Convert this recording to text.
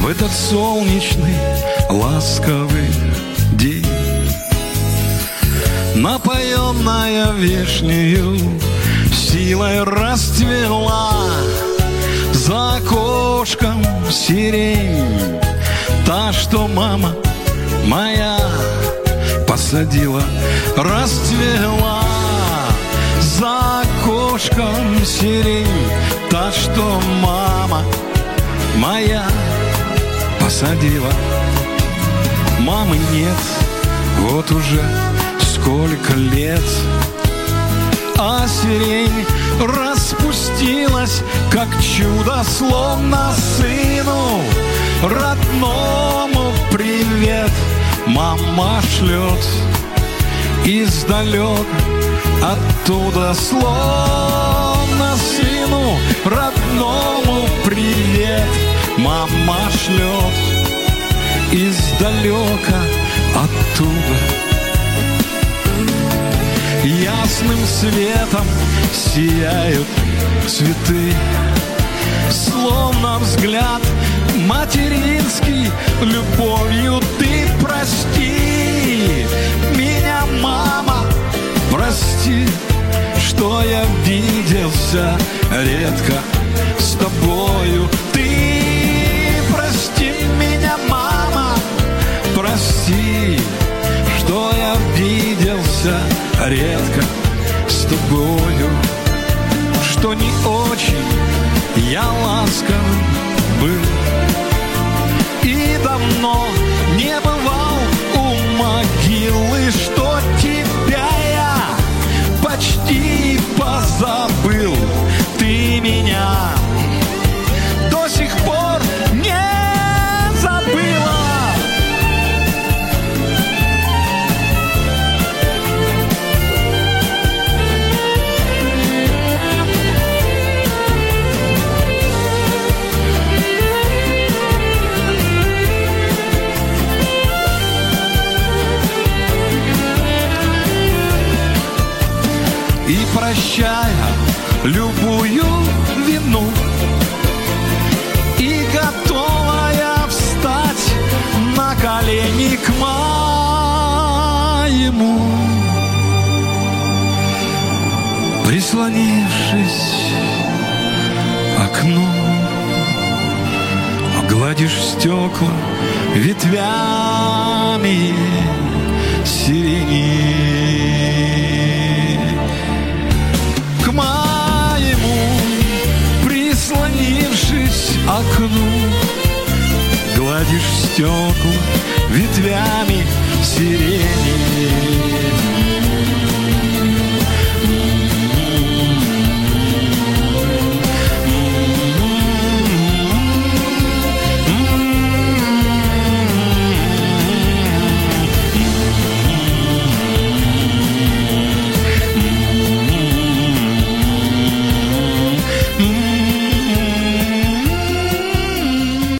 в этот солнечный ласковый день. Напоенная вишнею силой расцвела, за окошком сирень, та, что мама моя посадила, расцвела. За окошком сирень, та, что мама моя посадила. Мамы нет вот уже сколько лет, а сирень распустилась, как чудо, словно сыну родному привет мама шлет издалека, оттуда, словно сыну родному привет мама шлет издалека, оттуда. Ясным светом сияют цветы, словно взгляд материнский, любовью ты прости меня, мама, прости, что я виделся редко с тобою. Ты прости меня, мама, прости, что я виделся редко с тобою, что не очень я ласков был и давно не бывал у могилы, что тебя я почти позабыл. Ты меня до сих пор не забыла. И прощая любую вину, и готовая встать на колени к моему, прислонившись к окну, гладишь стекла ветвями сирени. К моему, прислонившись к окну, гладишь стекла ветвями сирени.